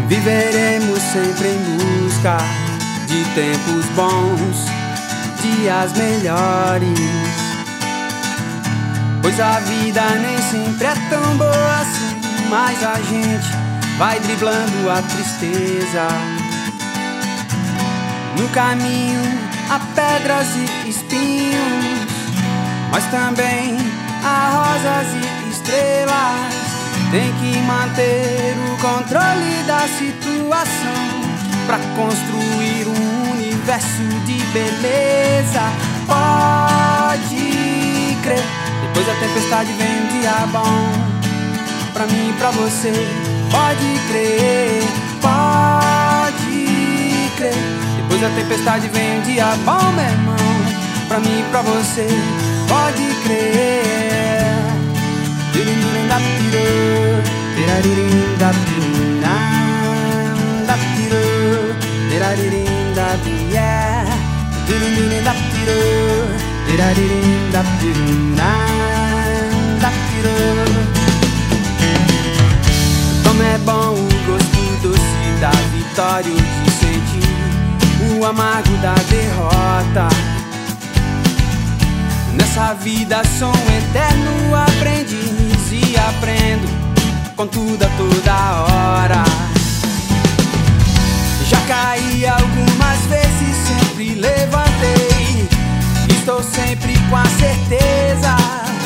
Viveremos sempre em busca de tempos bons, dias melhores, pois a vida nem sempre é tão boa assim, mas a gente vai driblando a tristeza. No caminho há pedras e espinhos, mas também há rosas e estrelas. Tem que manter o controle da situação pra construir um universo de beleza. Pode crer, depois da tempestade vem um dia bom, pra mim e pra você. Pode crer, pode crer, depois da tempestade vem um dia bom, meu irmão, pra mim e pra você. Pode crer. Como é bom o gosto doce da vitória, o de sentir o amargo da derrota. Nessa vida sou um eterno aprendiz e aprendo com tudo a toda hora. Já caí algumas vezes, sempre levantei. Estou sempre com a certeza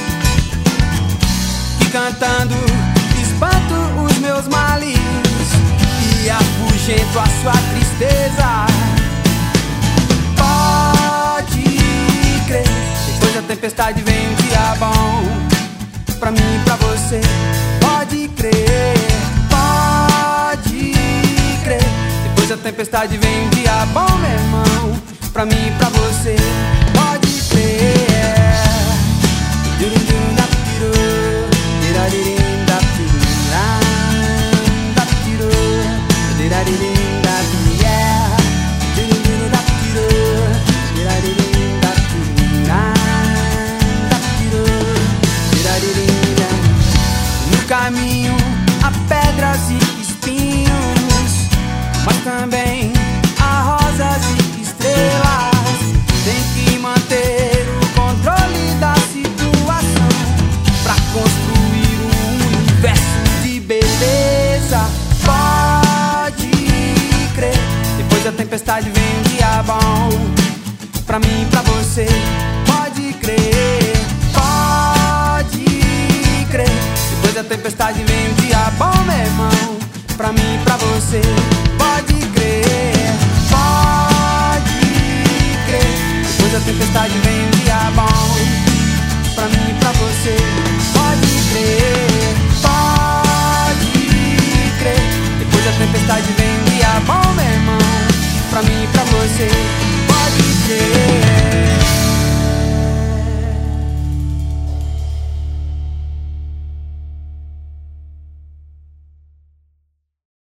que cantando espanto os meus males e afugento a sua tristeza. Pode crer, depois da tempestade vem um dia bom, pra mim e pra você. Pode crer, pode crer, depois da tempestade vem um dia bom, meu irmão, pra mim e pra você. Pode crer. No caminho há pedras e espinhos, mas também há rosas e estrelas. Tem que manter o controle da situação pra construir um universo de beleza. Pode crer, depois da tempestade vem um dia bom, pra mim e pra você. Pode crer, pode crer, depois da tempestade vem um dia bom, meu irmão, pra mim e pra você. Pode crer, pode crer, depois da tempestade vem um dia bom, pra mim e pra você. Pode crer, pode crer, depois da tempestade vem um dia bom, meu irmão, pra mim e pra você. Pode crer.